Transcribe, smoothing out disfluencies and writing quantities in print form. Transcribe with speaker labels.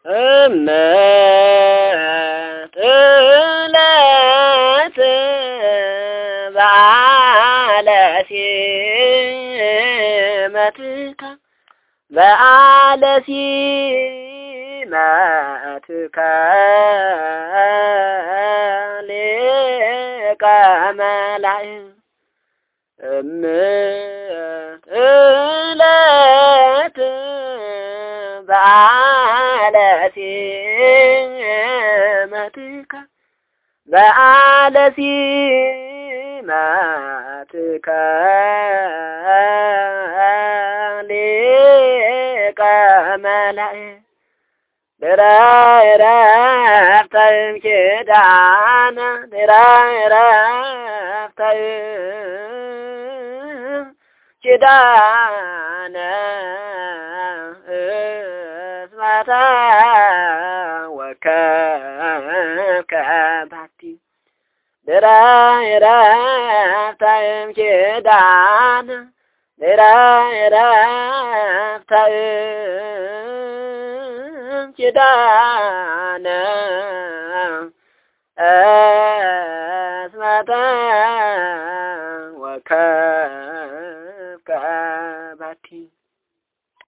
Speaker 1: ጥለት በዓለ ሲመትከ በዓለ ሲመትከ ሊቀ መላእክት ጥለት በዓለ ሲመትከ በዓለ ሲመትከ ሊቀ መላእክት ረፍተም ኪዳነ ረፍተም ኪዳነ እስመተ ወከብከ ባቲ ረፍተም ኪዳነ ረፍተም ኪዳነ እስመተ ወከብከ